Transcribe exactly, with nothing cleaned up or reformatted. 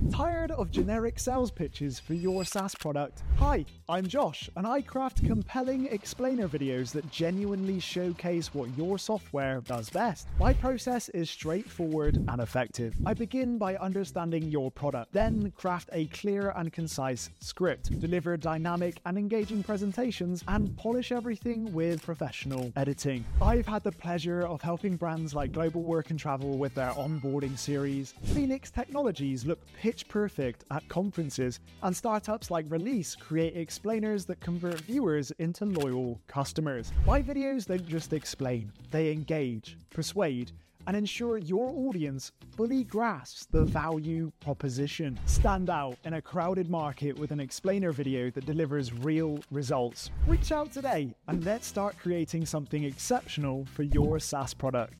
Tired of generic sales pitches for your SaaS product? Hi, I'm Josh, and I craft compelling explainer videos that genuinely showcase what your software does best. My process is straightforward and effective. I begin by understanding your product, then craft a clear and concise script, deliver dynamic and engaging presentations, and polish everything with professional editing. I've had the pleasure of helping brands like Global Work and Travel with their onboarding series. Phoenix Technologies look pitch perfect at conferences, and startups like Release create explainers that convert viewers into loyal customers. My videos don't just explain, they engage, persuade, and ensure your audience fully grasps the value proposition. Stand out in a crowded market with an explainer video that delivers real results. Reach out today and let's start creating something exceptional for your SaaS product.